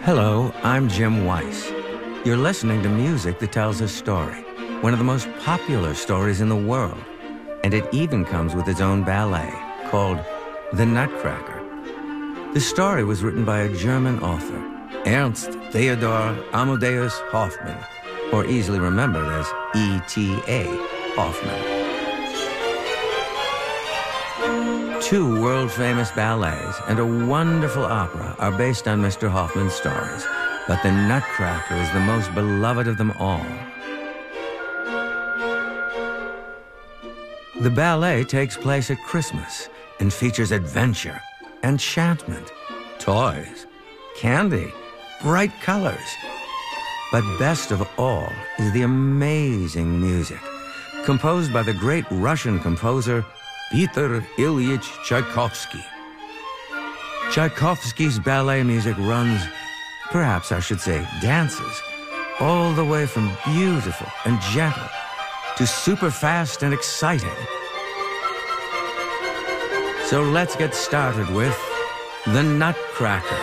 Hello, I'm Jim Weiss. You're listening to music that tells a story, one of the most popular stories in the world, and it even comes with its own ballet called The Nutcracker. The story was written by a German author, Ernst Theodor Amadeus Hoffmann, or easily remembered as E.T.A. Hoffmann. Two world-famous ballets and a wonderful opera are based on Mr. Hoffmann's stories, but The Nutcracker is the most beloved of them all. The ballet takes place at Christmas and features adventure, enchantment, toys, candy, bright colors. But best of all is the amazing music, composed by the great Russian composer Peter Ilyich Tchaikovsky. Tchaikovsky's ballet music runs, perhaps I should say dances, all the way from beautiful and gentle to super fast and exciting. So let's get started with The Nutcracker.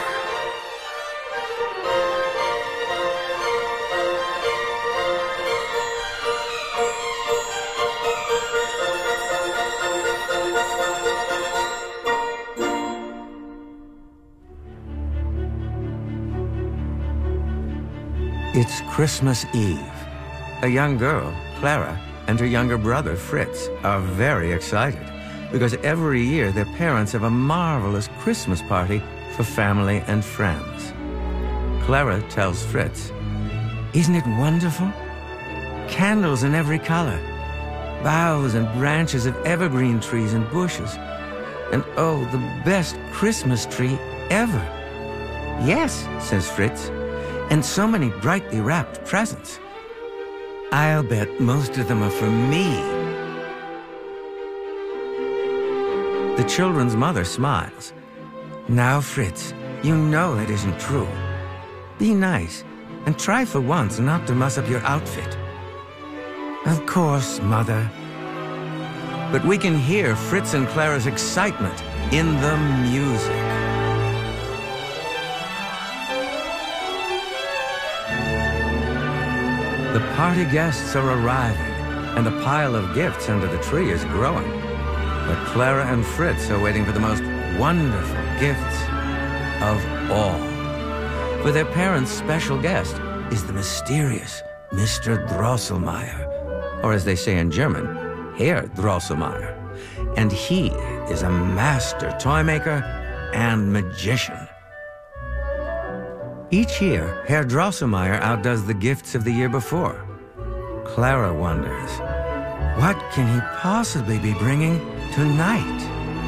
It's Christmas Eve. A young girl, Clara, and her younger brother, Fritz, are very excited because every year their parents have a marvelous Christmas party for family and friends. Clara tells Fritz, "Isn't it wonderful? Candles in every color, boughs and branches of evergreen trees and bushes, and oh, the best Christmas tree ever." "Yes," says Fritz, "and so many brightly wrapped presents. I'll bet most of them are for me." The children's mother smiles. "Now, Fritz, you know that isn't true. Be nice and try for once not to mess up your outfit." "Of course, Mother." But we can hear Fritz and Clara's excitement in the music. The party guests are arriving, and the pile of gifts under the tree is growing. But Clara and Fritz are waiting for the most wonderful gifts of all. For their parents' special guest is the mysterious Mr. Drosselmeyer, or as they say in German, Herr Drosselmeyer. And he is a master toy maker and magician. Each year, Herr Drosselmeyer outdoes the gifts of the year before. Clara wonders, what can he possibly be bringing tonight?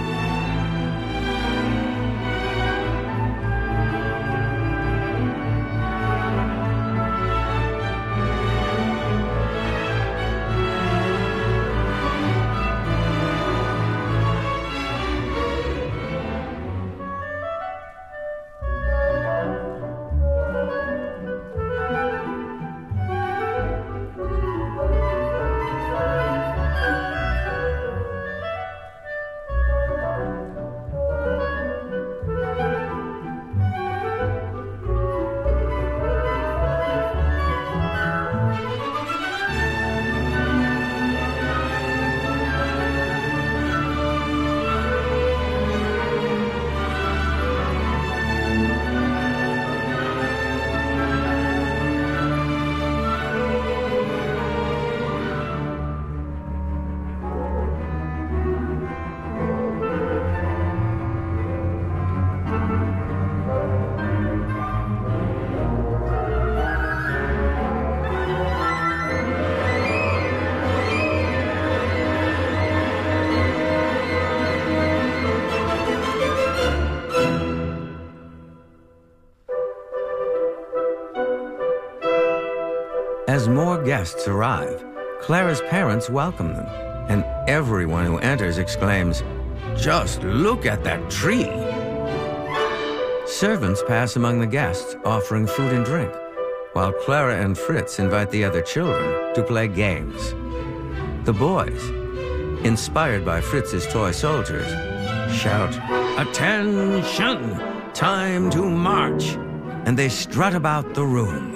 As more guests arrive, Clara's parents welcome them, and everyone who enters exclaims, "Just look at that tree!" Servants pass among the guests, offering food and drink, while Clara and Fritz invite the other children to play games. The boys, inspired by Fritz's toy soldiers, shout, "Attention! Time to march!" and they strut about the room.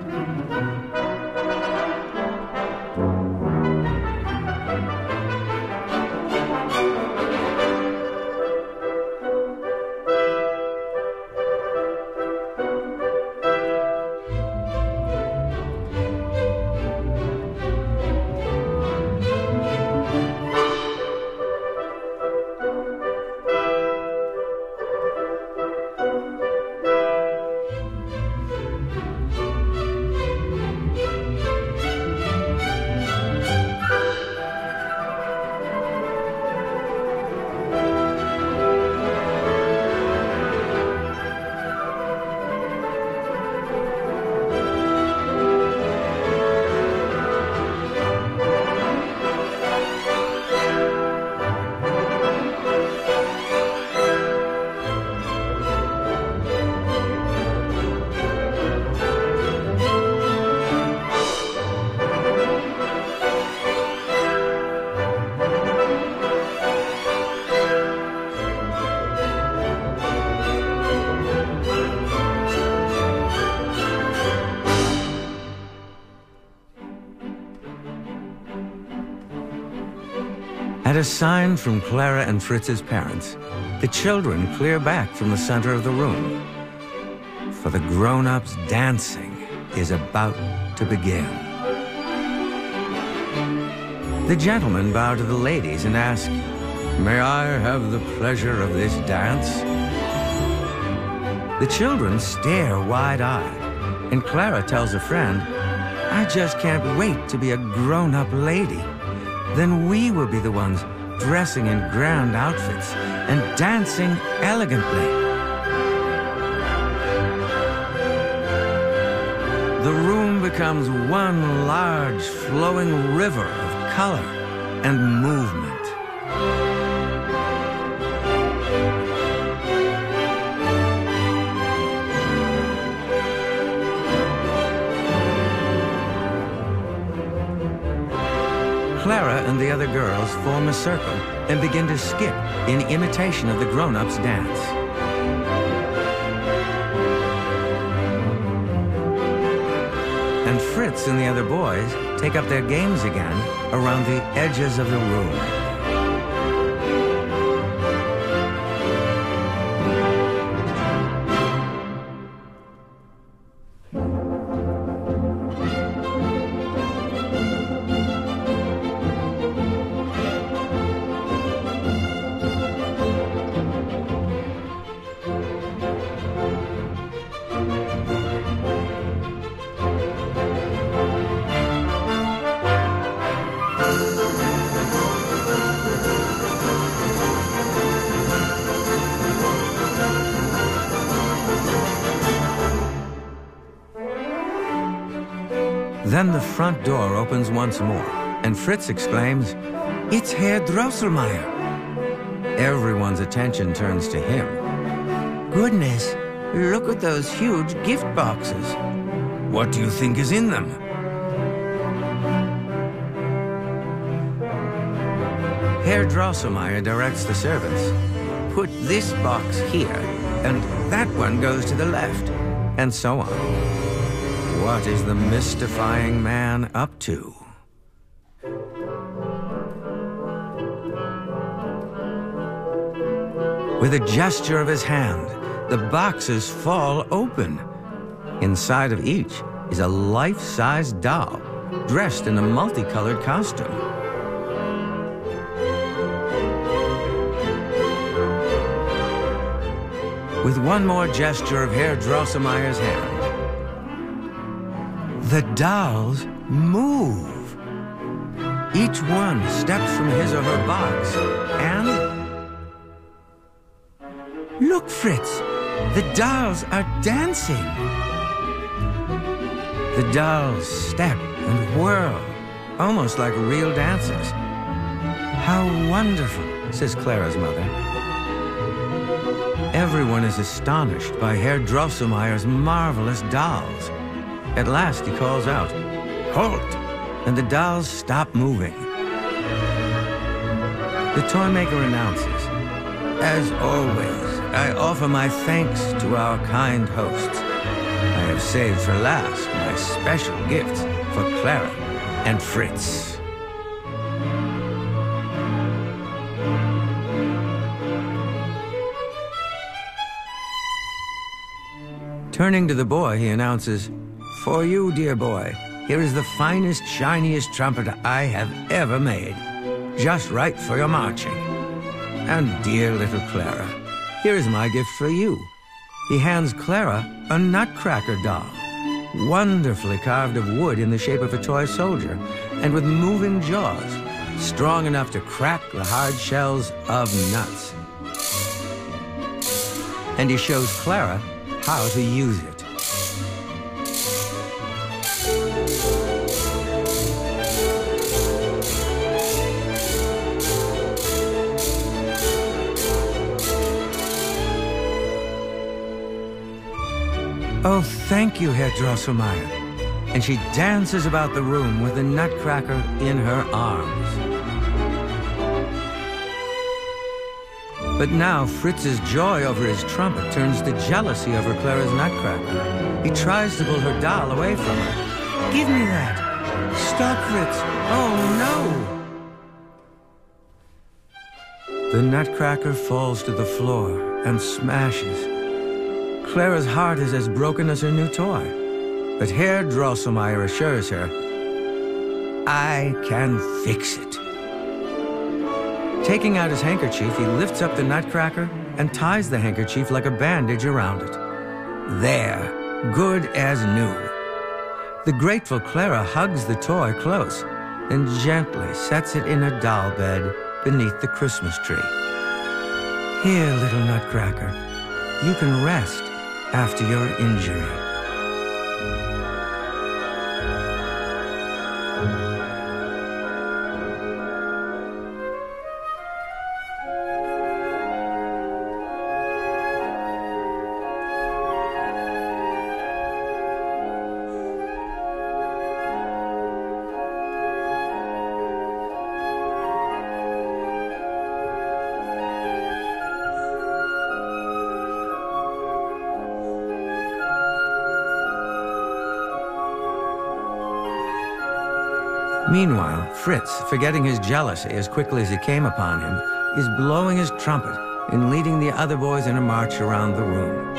At a sign from Clara and Fritz's parents, the children clear back from the center of the room. For the grown-ups, dancing is about to begin. The gentlemen bow to the ladies and ask, "May I have the pleasure of this dance?" The children stare wide-eyed, and Clara tells a friend, "I just can't wait to be a grown-up lady. Then we will be the ones dressing in grand outfits and dancing elegantly." The room becomes one large flowing river of color and movement. Clara and the other girls form a circle and begin to skip in imitation of the grown-ups' dance. And Fritz and the other boys take up their games again around the edges of the room. Then the front door opens once more, and Fritz exclaims, "It's Herr Drosselmeyer!" Everyone's attention turns to him. "Goodness, look at those huge gift boxes. What do you think is in them?" Herr Drosselmeyer directs the servants, "Put this box here, and that one goes to the left," and so on. What is the mystifying man up to? With a gesture of his hand, the boxes fall open. Inside of each is a life-size doll, dressed in a multicolored costume. With one more gesture of Herr Drosselmeyer's hand, the dolls move. Each one steps from his or her box and... Look, Fritz! The dolls are dancing! The dolls step and whirl, almost like real dancers. How wonderful, says Clara's mother. Everyone is astonished by Herr Drosselmeyer's marvelous dolls. At last he calls out, "Halt!" and the dolls stop moving. The toy maker announces, "As always, I offer my thanks to our kind hosts. I have saved for last my special gifts for Clara and Fritz. Turning to the boy, he announces, "For you, dear boy, here is the finest, shiniest trumpet I have ever made. Just right for your marching. And dear little Clara, here is my gift for you." He hands Clara a nutcracker doll, wonderfully carved of wood in the shape of a toy soldier, and with moving jaws, strong enough to crack the hard shells of nuts. And he shows Clara how to use it. "Oh, thank you, Herr Drosselmeyer." And she dances about the room with the nutcracker in her arms. But now Fritz's joy over his trumpet turns to jealousy over Clara's nutcracker. He tries to pull her doll away from her. "Give me that! Stop, Fritz! Oh, no!" The nutcracker falls to the floor and smashes. Clara's heart is as broken as her new toy. But Herr Drosselmeyer assures her, "I can fix it." Taking out his handkerchief, he lifts up the nutcracker and ties the handkerchief like a bandage around it. There, good as new. The grateful Clara hugs the toy close and gently sets it in a doll bed beneath the Christmas tree. "Here, little nutcracker, you can rest after your injury." Meanwhile, Fritz, forgetting his jealousy as quickly as it came upon him, is blowing his trumpet and leading the other boys in a march around the room.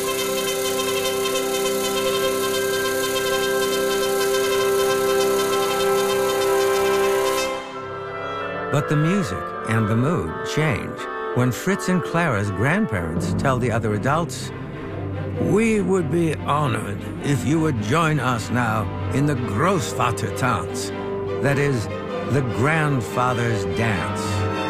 But the music and the mood change when Fritz and Clara's grandparents tell the other adults, "We would be honored if you would join us now in the Großvatertanz. That is, the grandfather's dance."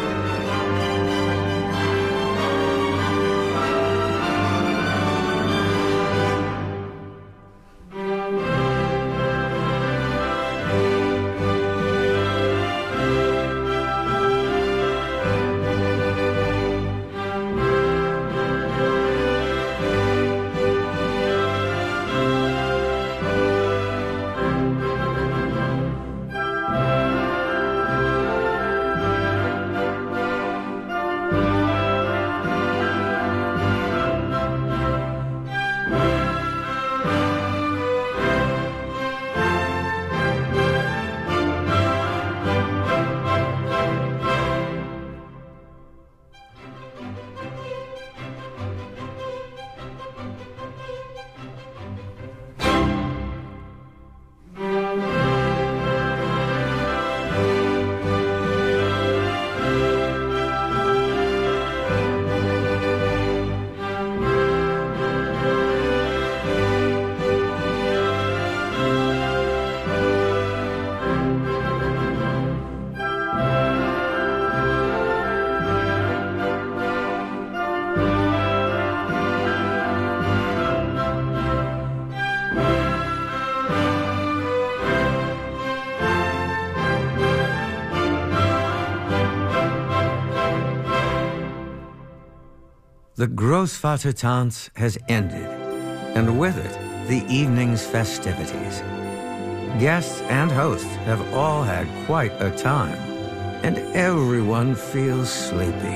The Großvatertanz has ended, and with it, the evening's festivities. Guests and hosts have all had quite a time, and everyone feels sleepy.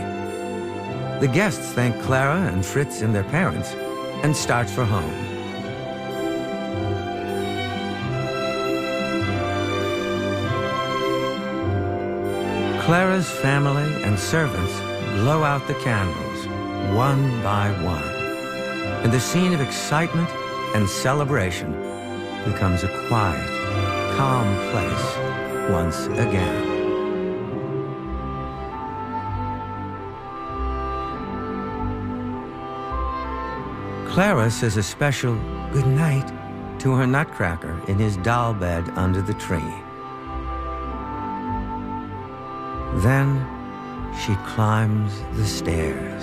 The guests thank Clara and Fritz and their parents and start for home. Clara's family and servants blow out the candles, one by one, and the scene of excitement and celebration becomes a quiet, calm place once again. Clara says a special good night to her Nutcracker in his doll bed under the tree. Then she climbs the stairs.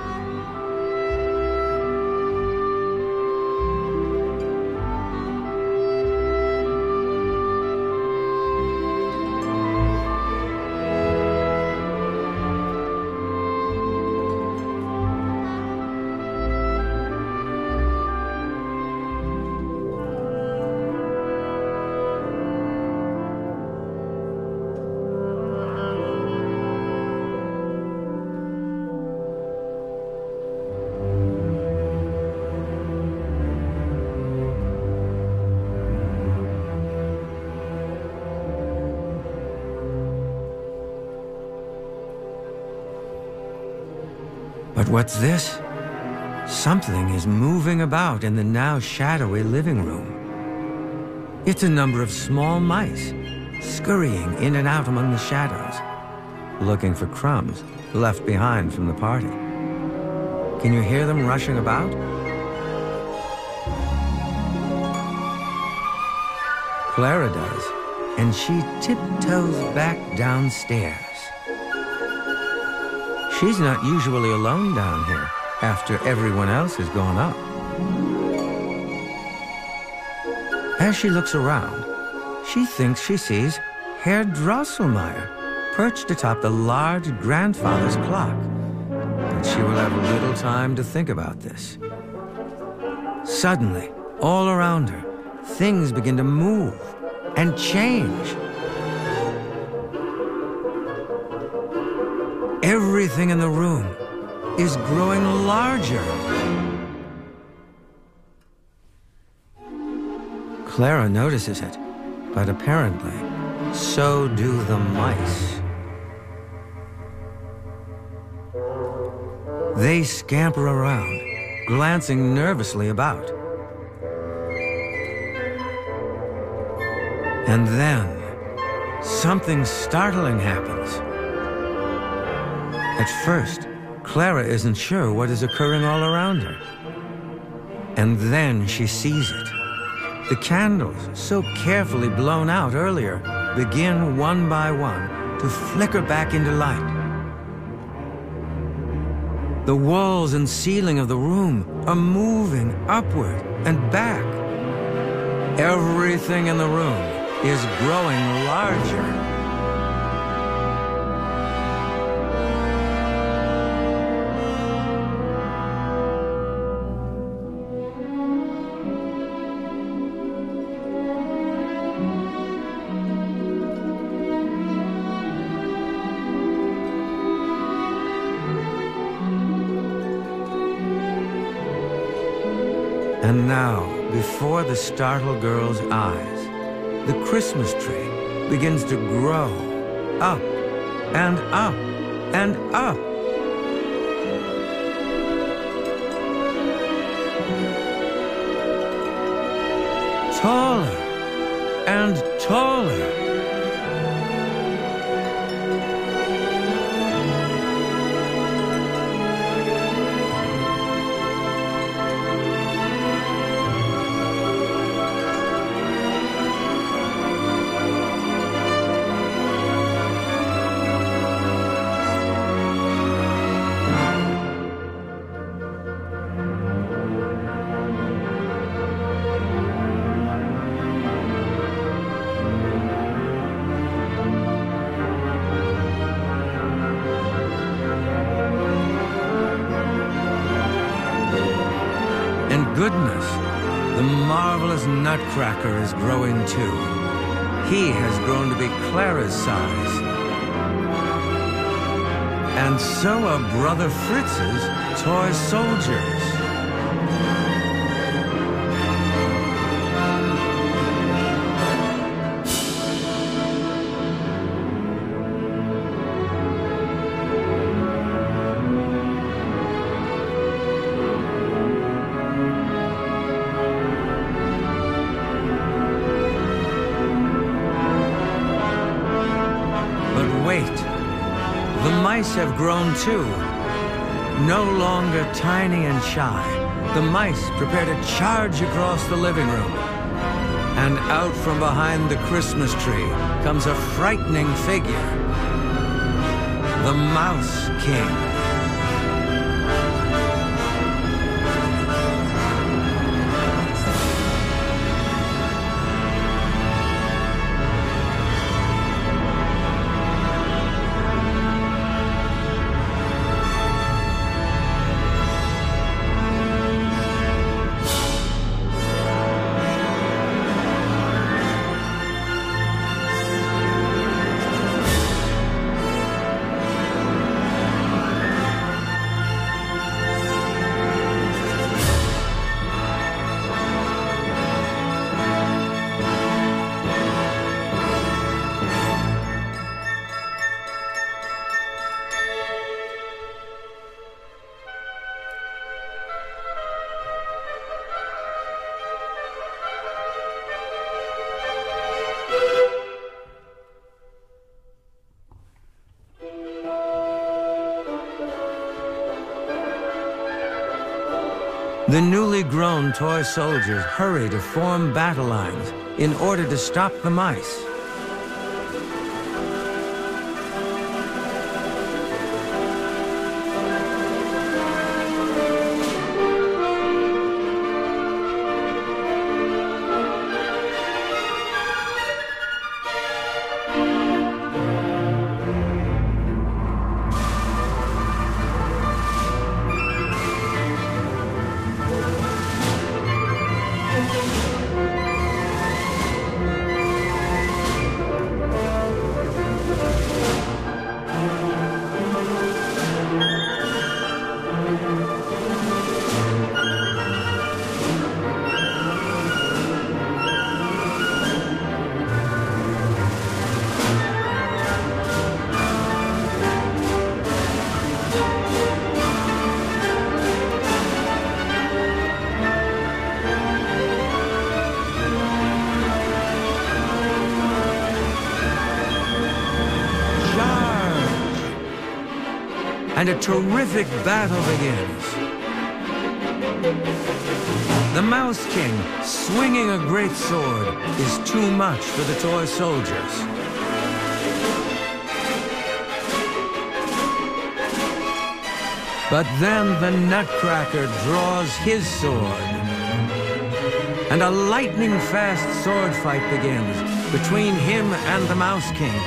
But what's this? Something is moving about in the now shadowy living room. It's a number of small mice, scurrying in and out among the shadows, looking for crumbs left behind from the party. Can you hear them rushing about? Clara does, and she tiptoes back downstairs. She's not usually alone down here after everyone else has gone up. As she looks around, she thinks she sees Herr Drosselmeyer perched atop the large grandfather's clock. But she will have little time to think about this. Suddenly, all around her, things begin to move and change. Everything in the room is growing larger. Clara notices it, but apparently, so do the mice. They scamper around, glancing nervously about. And then, something startling happens. At first, Clara isn't sure what is occurring all around her. And then she sees it. The candles, so carefully blown out earlier, begin one by one to flicker back into light. The walls and ceiling of the room are moving upward and back. Everything in the room is growing larger. And now, before the startled girl's eyes, the Christmas tree begins to grow up and up and up. Taller and taller. Goodness, the marvelous Nutcracker is growing too. He has grown to be Clara's size. And so are Brother Fritz's toy soldiers. the mice have grown too. No longer tiny and shy, the mice prepare to charge across the living room. And out from behind the Christmas tree comes a frightening figure, the Mouse King. The newly grown toy soldiers hurry to form battle lines in order to stop the mice. And a terrific battle begins. The Mouse King, swinging a great sword, is too much for the toy soldiers. But then the Nutcracker draws his sword. And a lightning-fast sword fight begins between him and the Mouse King.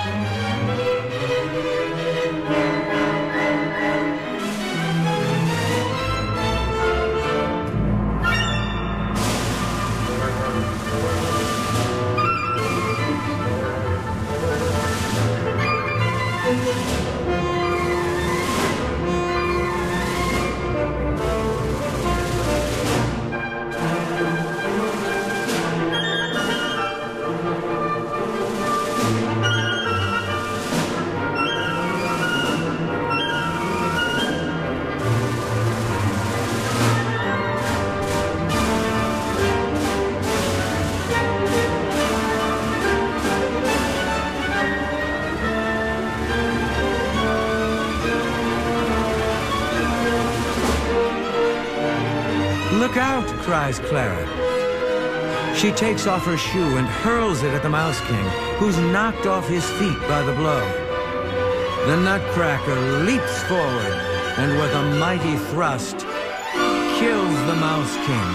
"Look out!" cries Clara. She takes off her shoe and hurls it at the Mouse King, who's knocked off his feet by the blow. The Nutcracker leaps forward and with a mighty thrust kills the Mouse King.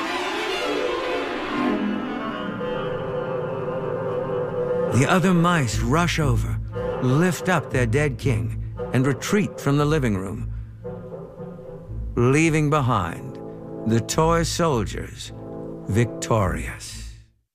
The other mice rush over, lift up their dead king, and retreat from the living room, leaving behind the toy soldiers victorious.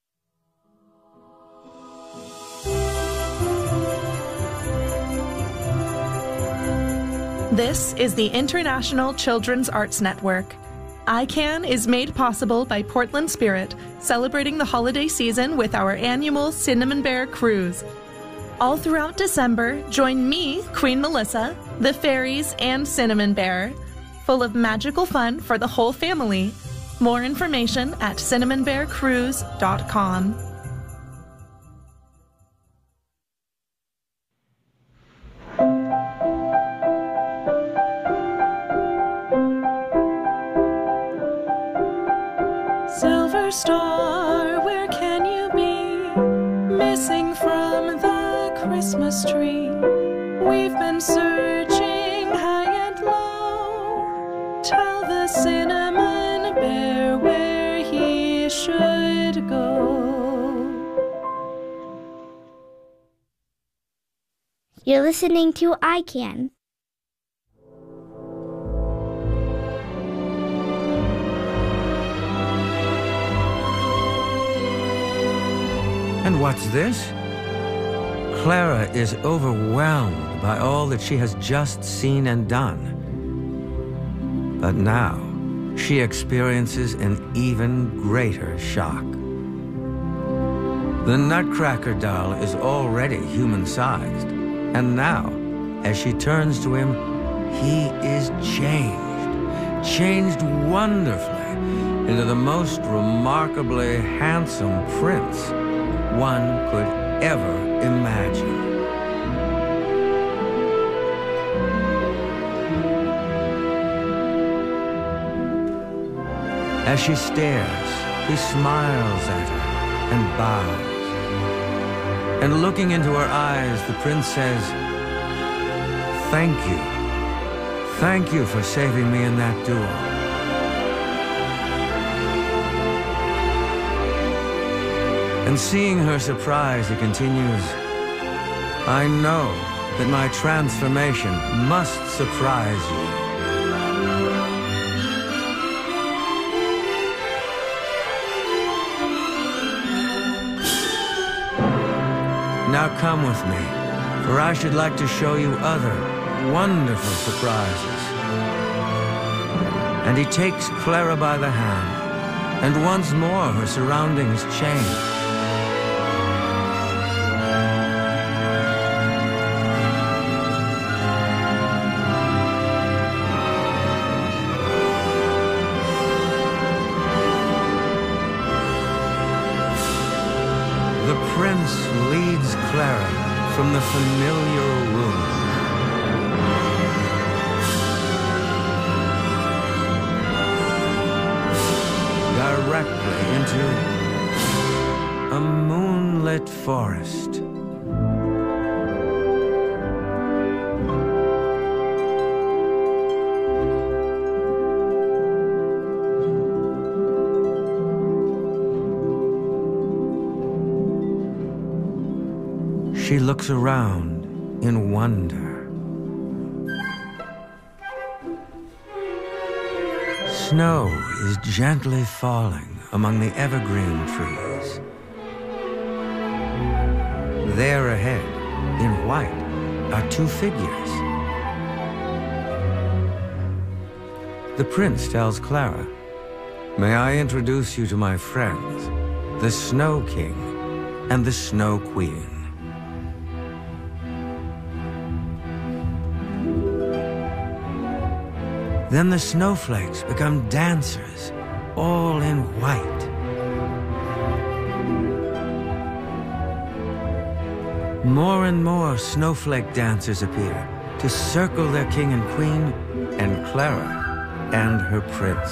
This is the International Children's Arts Network. ICANN is made possible by Portland Spirit, celebrating the holiday season with our annual Cinnamon Bear Cruise. All throughout December, join me, Queen Melissa, the fairies, and Cinnamon Bear, full of magical fun for the whole family. More information at cinnamonbearcruise.com. star, where can you be? Missing from the Christmas tree. We've been searching high and low. Tell the cinnamon bear where he should go. You're listening to I Can. And what's this? Clara is overwhelmed by all that she has just seen and done. But now, she experiences an even greater shock. The Nutcracker doll is already human-sized, and now, as she turns to him, he is changed wonderfully into the most remarkably handsome prince one could ever imagine. As she stares, he smiles at her and bows. And looking into her eyes, the prince says, "Thank you. Thank you for saving me in that duel." And seeing her surprise, he continues, "I know that my transformation must surprise you." Now come with me, for I should like to show you other wonderful surprises. And he takes Clara by the hand, and once more her surroundings change. The prince leads Clara from the familiar room. Directly into a moonlit forest. She looks around in wonder. Snow is gently falling among the evergreen trees. There ahead, in white, are two figures. The prince tells Clara, "May I introduce you to my friends, the Snow King and the Snow Queen." Then the snowflakes become dancers, all in white. More and more snowflake dancers appear to circle their king and queen, and Clara and her prince.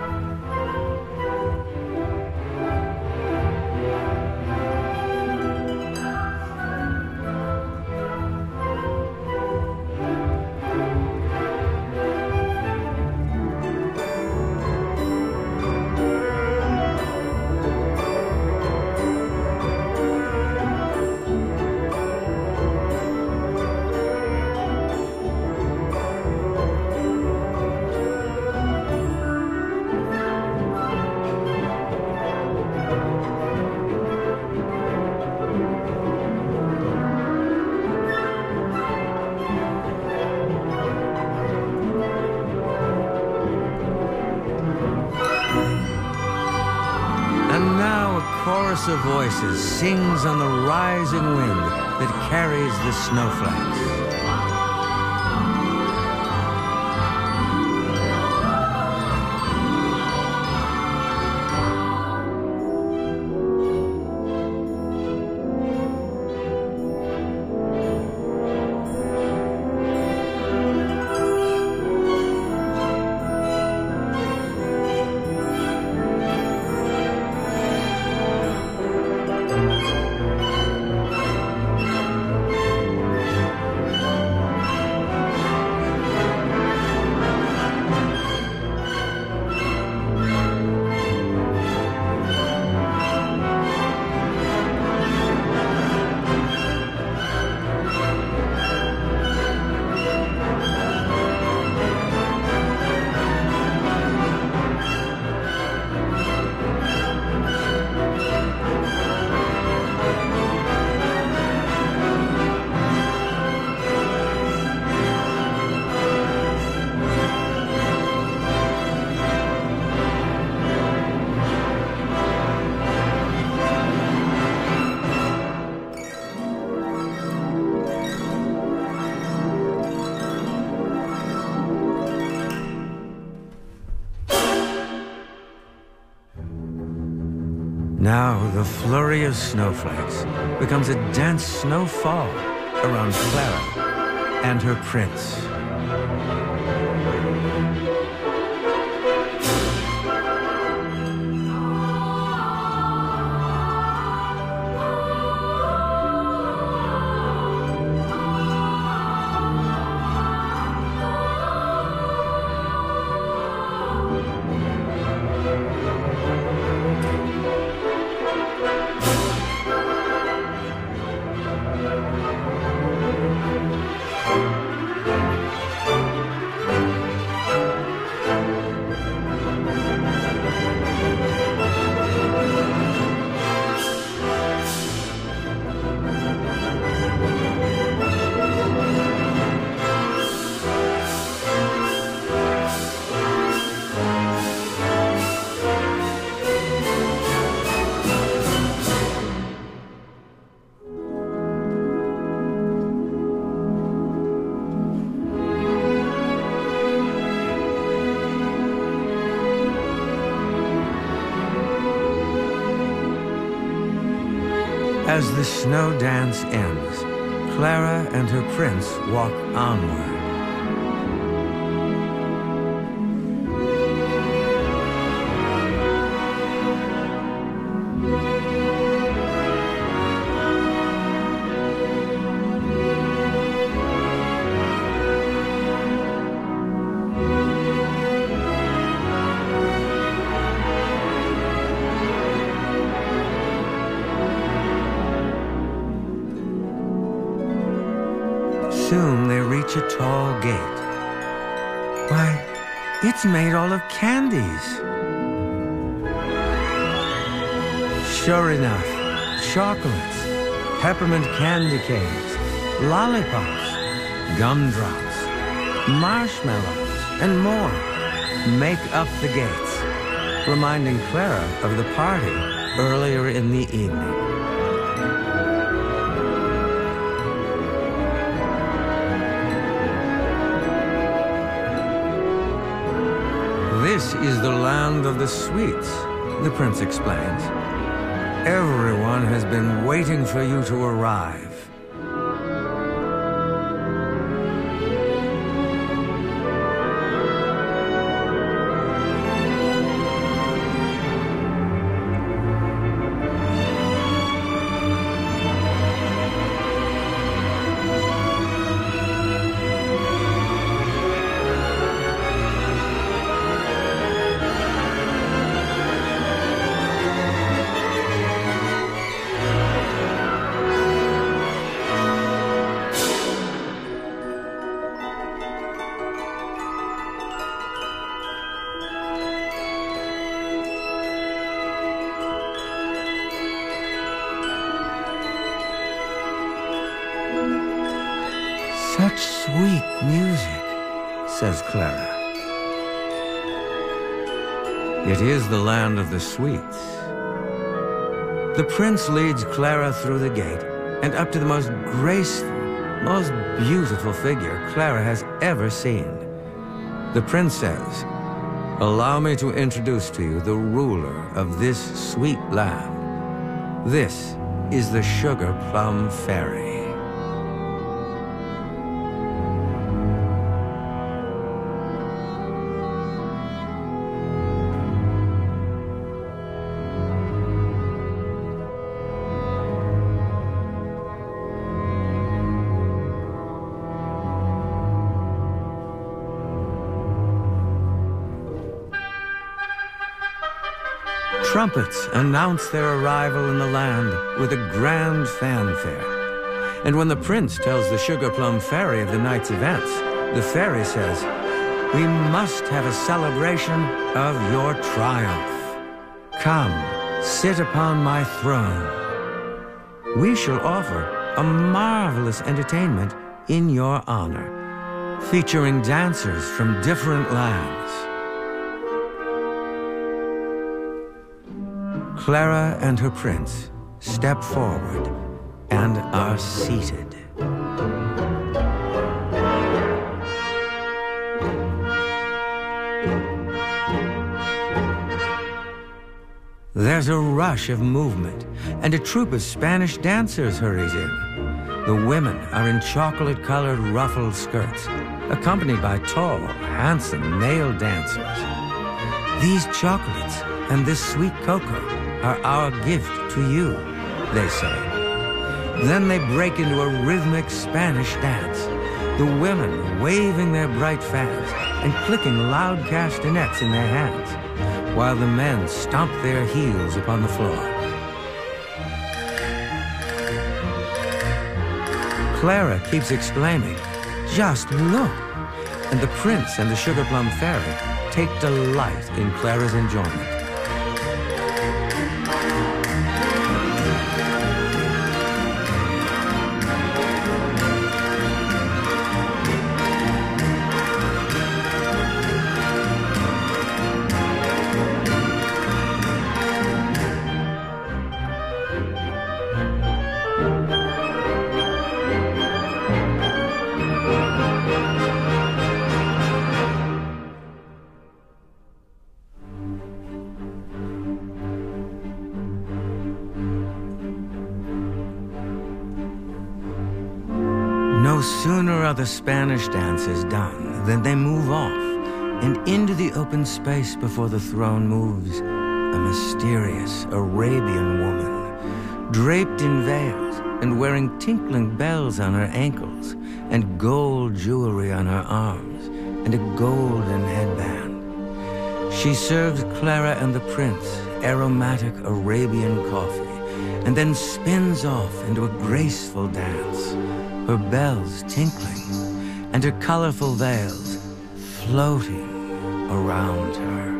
Chorus of voices sings on the rising wind that carries the snowflakes. Now the flurry of snowflakes becomes a dense snowfall around Clara and her prince. As the snow dance ends, Clara and her prince walk onward. Soon they reach a tall gate. Why, it's made all of candies. Sure enough, chocolates, peppermint candy canes, lollipops, gumdrops, marshmallows, and more make up the gates, reminding Clara of the party earlier in the evening. This is the land of the sweets, the prince explains. Everyone has been waiting for you to arrive. Such sweet music, says Clara. It is the land of the sweets. The prince leads Clara through the gate and up to the most graceful, most beautiful figure Clara has ever seen. The prince says, "Allow me to introduce to you the ruler of this sweet land. This is the Sugar Plum Fairy." Trumpets announce their arrival in the land with a grand fanfare. And when the prince tells the Sugar Plum Fairy of the night's events, the fairy says, "We must have a celebration of your triumph. Come, sit upon my throne. We shall offer a marvelous entertainment in your honor, featuring dancers from different lands." Clara and her prince step forward and are seated. Their There's a rush of movement, and a troupe of Spanish dancers hurries in. The women are in chocolate-colored ruffled skirts, accompanied by tall, handsome male dancers. These chocolates and this sweet cocoa are our gift to you, they say. Then they break into a rhythmic Spanish dance, the women waving their bright fans and clicking loud castanets in their hands, while the men stomp their heels upon the floor. Clara keeps exclaiming, "Just look!" And the prince and the Sugar Plum Fairy take delight in Clara's enjoyment. No sooner are the Spanish dances done than they move off, and into the open space before the throne moves a mysterious Arabian woman, draped in veils and wearing tinkling bells on her ankles and gold jewelry on her arms and a golden headband. She serves Clara and the prince aromatic Arabian coffee and then spins off into a graceful dance, her bells tinkling and her colorful veils floating around her.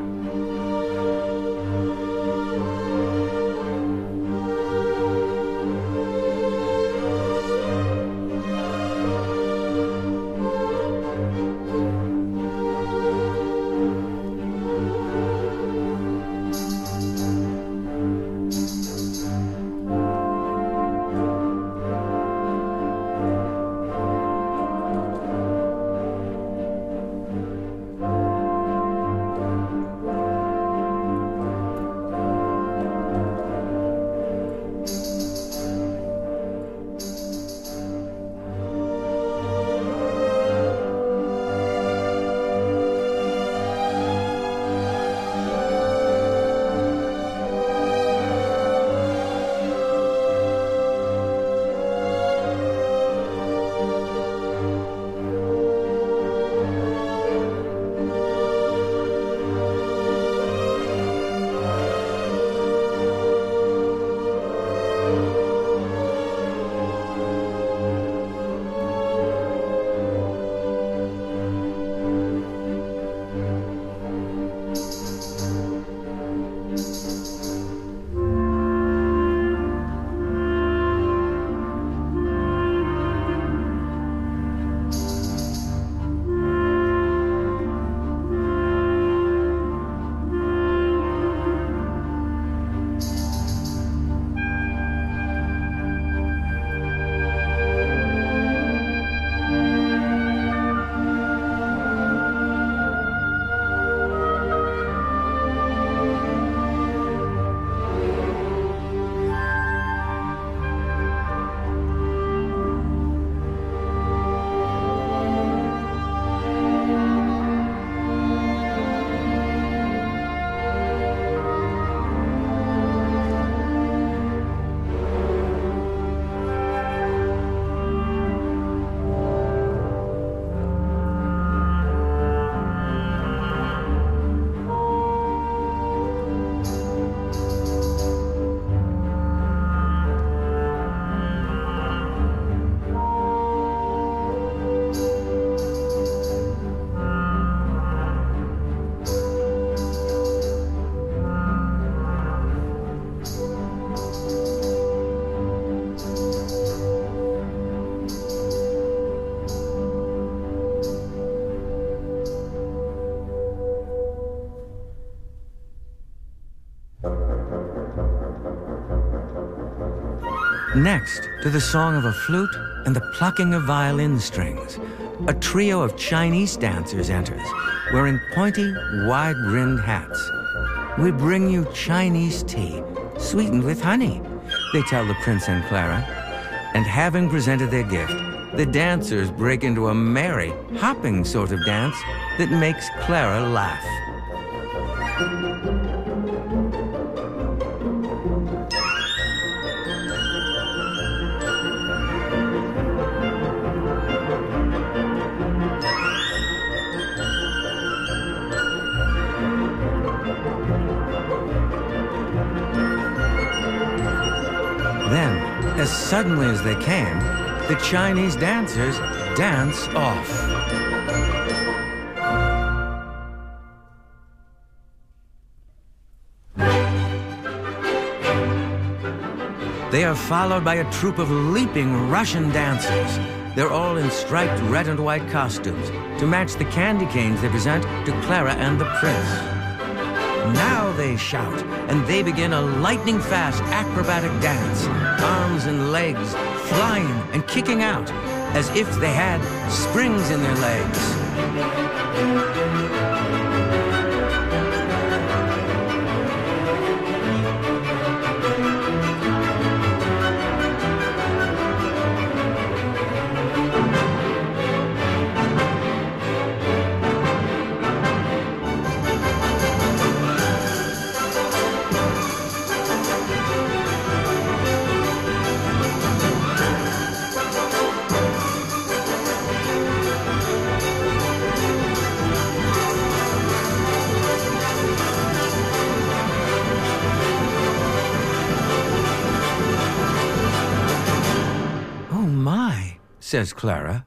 Next, to the song of a flute and the plucking of violin strings, a trio of Chinese dancers enters, wearing pointy, wide-brimmed hats. "We bring you Chinese tea, sweetened with honey," they tell the prince and Clara. And having presented their gift, the dancers break into a merry, hopping sort of dance that makes Clara laugh. Then, as suddenly as they came, the Chinese dancers dance off. They are followed by a troupe of leaping Russian dancers. They're all in striped red and white costumes to match the candy canes they present to Clara and the prince. Now they shout, and they begin a lightning-fast acrobatic dance, arms and legs flying and kicking out, as if they had springs in their legs. Says Clara.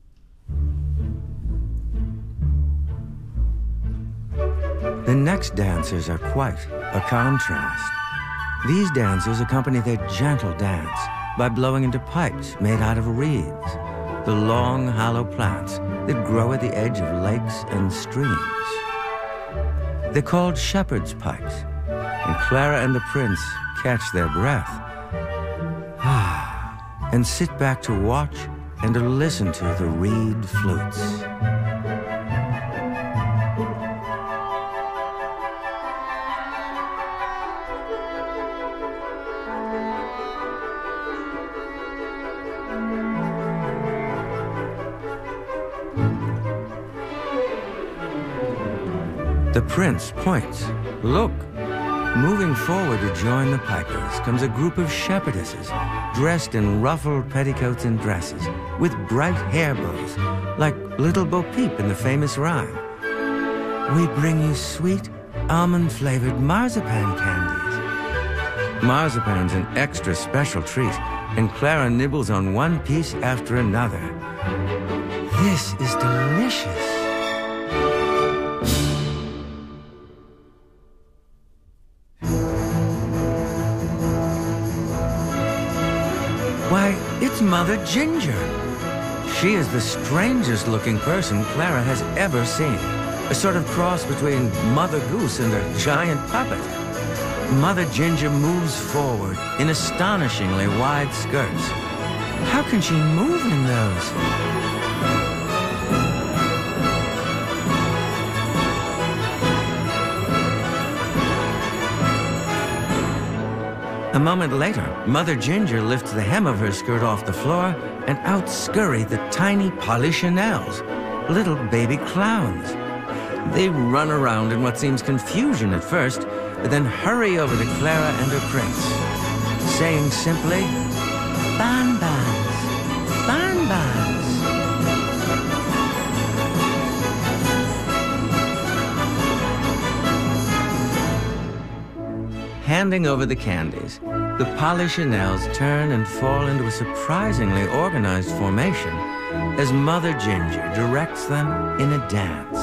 The next dancers are quite a contrast. These dancers accompany their gentle dance by blowing into pipes made out of reeds, the long, hollow plants that grow at the edge of lakes and streams. They're called shepherd's pipes, and Clara and the prince catch their breath and sit back to watch and to listen to the reed flutes. The prince points. Look! Moving forward to join the pipers comes a group of shepherdesses dressed in ruffled petticoats and dresses with bright hair bows, like little Bo Peep in the famous rhyme. "We bring you sweet, almond-flavored marzipan candies." Marzipan's an extra special treat, and Clara nibbles on one piece after another. This is delicious. Why, it's Mother Ginger. She is the strangest looking person Clara has ever seen. A sort of cross between Mother Goose and a giant puppet. Mother Ginger moves forward in astonishingly wide skirts. How can she move in those? A moment later, Mother Ginger lifts the hem of her skirt off the floor, and out scurry the tiny Polichinelles, little baby clowns. They run around in what seems confusion at first, but then hurry over to Clara and her prince, saying simply, "Bonbons, bonbons." Handing over the candies, the Polichinelles turn and fall into a surprisingly organized formation as Mother Ginger directs them in a dance.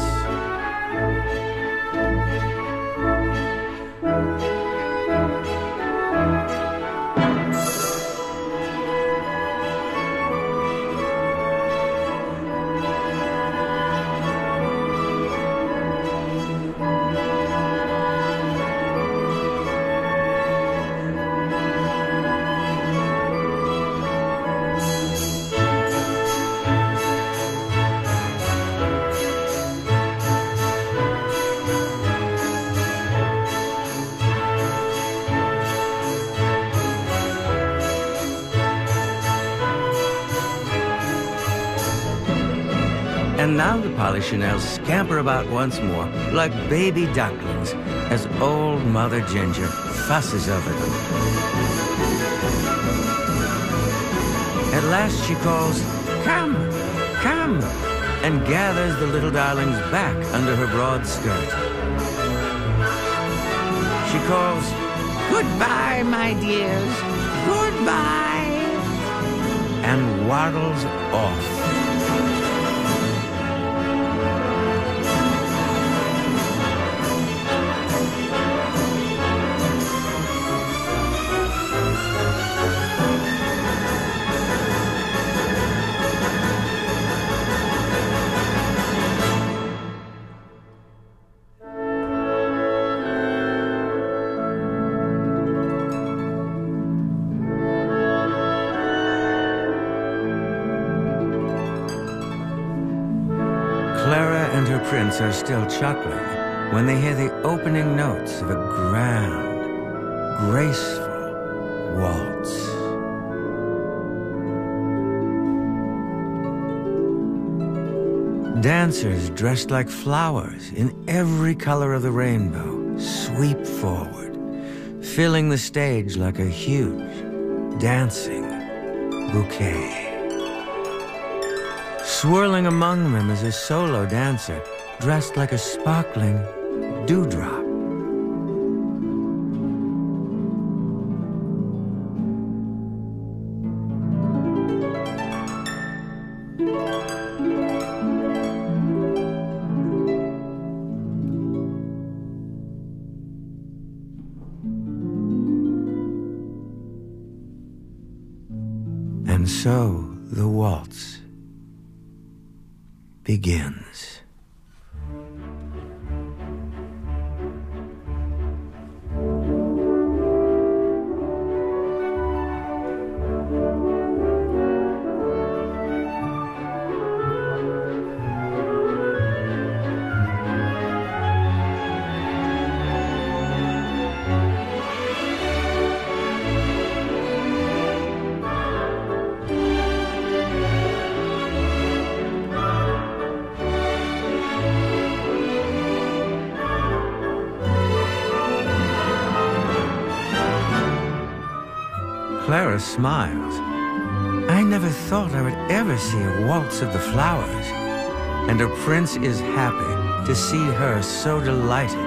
And now the Polychinelles scamper about once more like baby ducklings as old Mother Ginger fusses over them. At last she calls, "Come, come," and gathers the little darlings back under her broad skirt. She calls, "Goodbye, my dears, goodbye," and waddles off. Clara and her prince are still chuckling when they hear the opening notes of a grand, graceful waltz. Dancers dressed like flowers in every color of the rainbow sweep forward, filling the stage like a huge, dancing bouquet. Swirling among them is a solo dancer dressed like a sparkling dewdrop. And so the waltz begins. Clara smiles. I never thought I would ever see a waltz of the flowers, and her prince is happy to see her so delighted.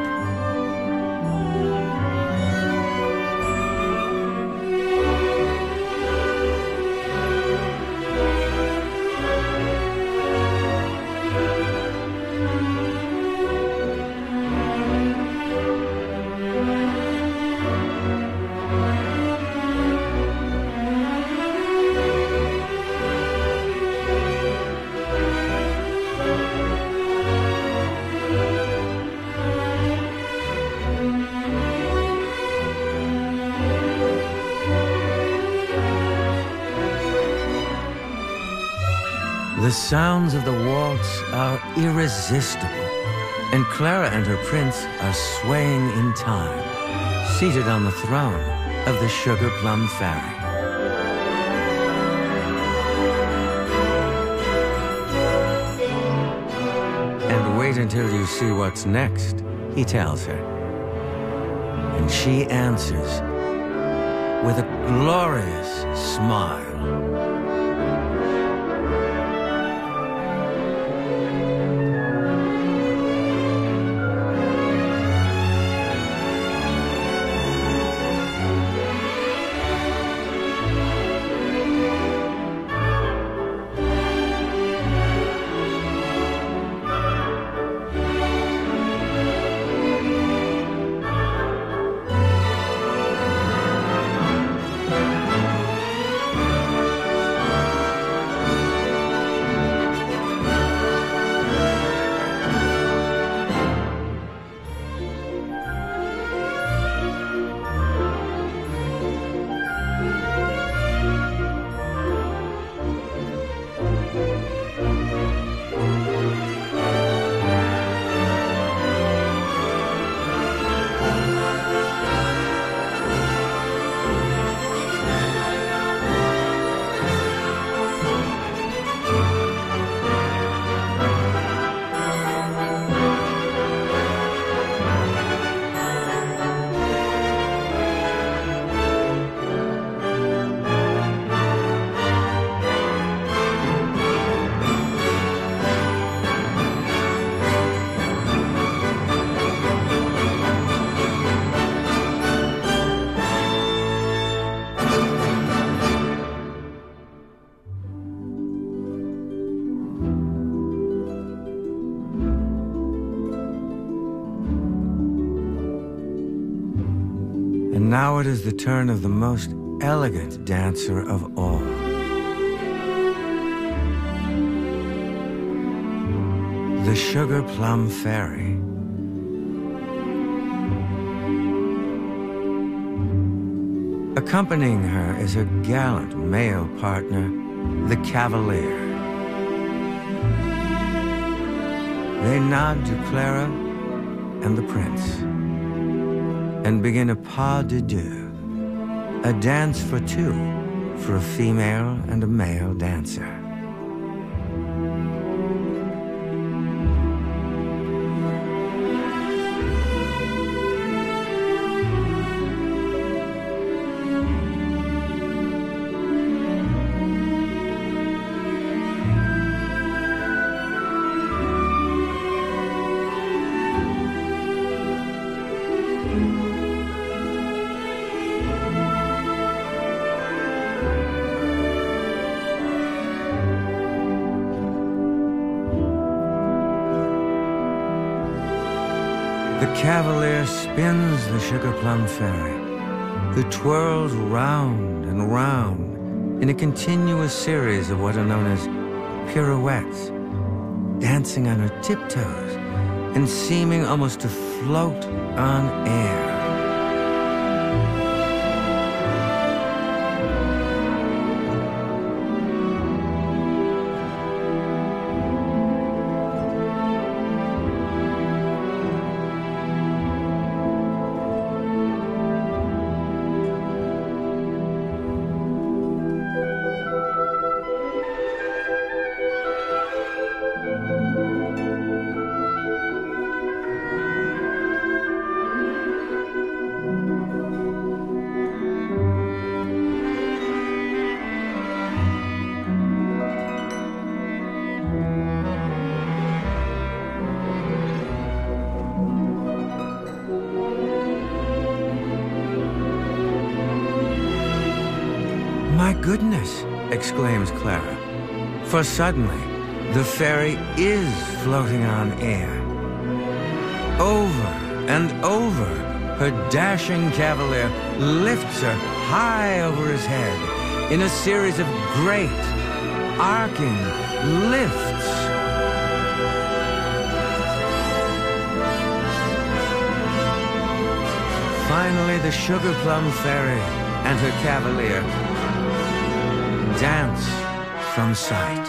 The sounds of the waltz are irresistible, and Clara and her prince are swaying in time, seated on the throne of the Sugar Plum Fairy. And wait until you see what's next, he tells her. And she answers with a glorious smile. Now it is the turn of the most elegant dancer of all. The Sugar Plum Fairy. Accompanying her is her gallant male partner, the Cavalier. They nod to Clara and the Prince and begin a pas de deux, a dance for two, for a female and a male dancer. The Cavalier spins the Sugar Plum Fairy, who twirls round and round in a continuous series of what are known as pirouettes, dancing on her tiptoes and seeming almost to float on air. "My goodness," exclaims Clara, for suddenly the fairy is floating on air. Over and over, her dashing Cavalier lifts her high over his head in a series of great, arcing lifts. Finally, the Sugar Plum Fairy and her Cavalier dance from sight.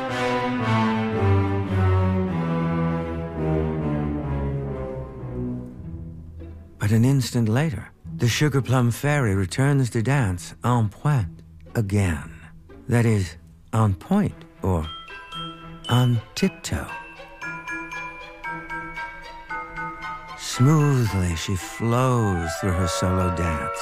But an instant later, the Sugar Plum Fairy returns to dance en pointe again. That is, on point or on tiptoe. Smoothly she flows through her solo dance.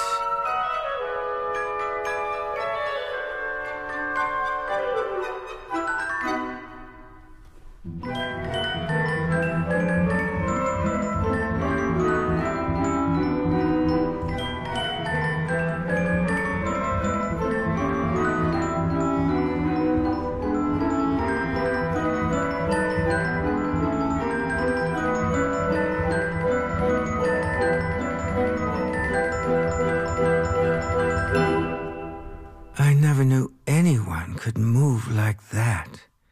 I never knew anyone could move like that.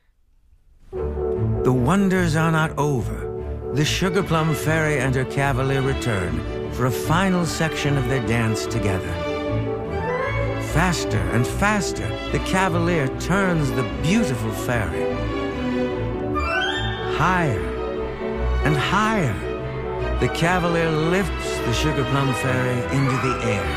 The wonders are not over. The Sugar Plum Fairy and her Cavalier return for a final section of their dance together. Faster and faster, the Cavalier turns the beautiful fairy. Higher and higher, the Cavalier lifts the Sugar Plum Fairy into the air.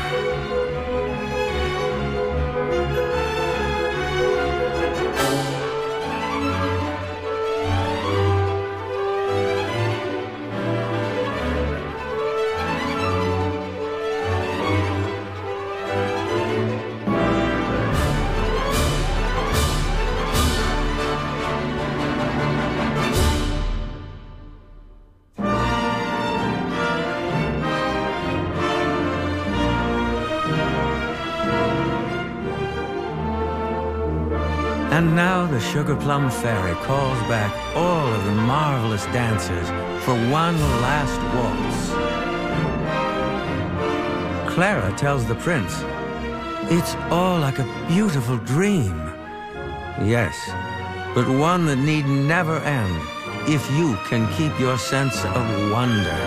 And now the Sugar Plum Fairy calls back all of the marvelous dancers for one last waltz. Clara tells the prince, "It's all like a beautiful dream." Yes, but one that need never end if you can keep your sense of wonder.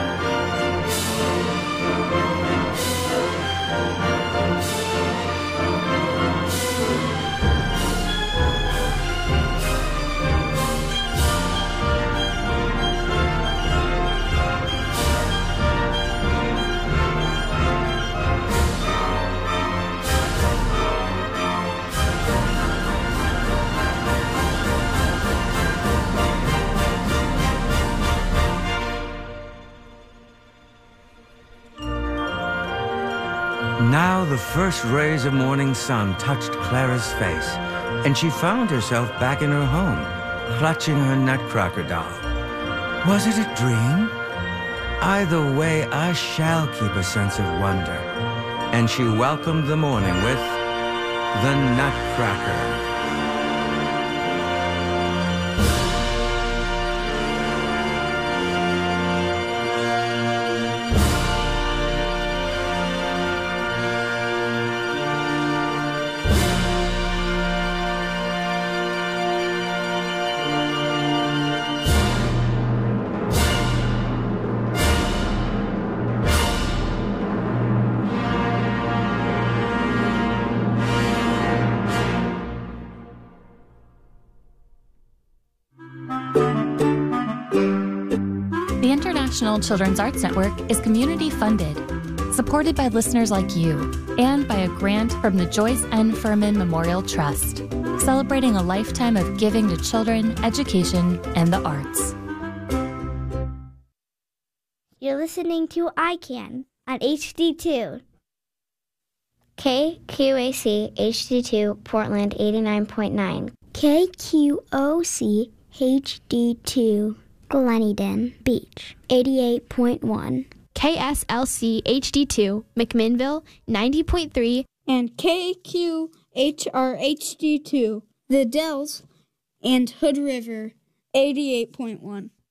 Now the first rays of morning sun touched Clara's face, and she found herself back in her home, clutching her Nutcracker doll. Was it a dream? Either way, I shall keep a sense of wonder. And she welcomed the morning with the Nutcracker. The International Children's Arts Network is community funded, supported by listeners like you, and by a grant from the Joyce N. Furman Memorial Trust, celebrating a lifetime of giving to children, education, and the arts. You're listening to iCan on HD2. KQAC HD2 Portland 89.9. KQOC HD2 Gleneden Beach 88.1. KSLC HD2 McMinnville 90.3. And KQHR HD2 The Dells and Hood River 88.1.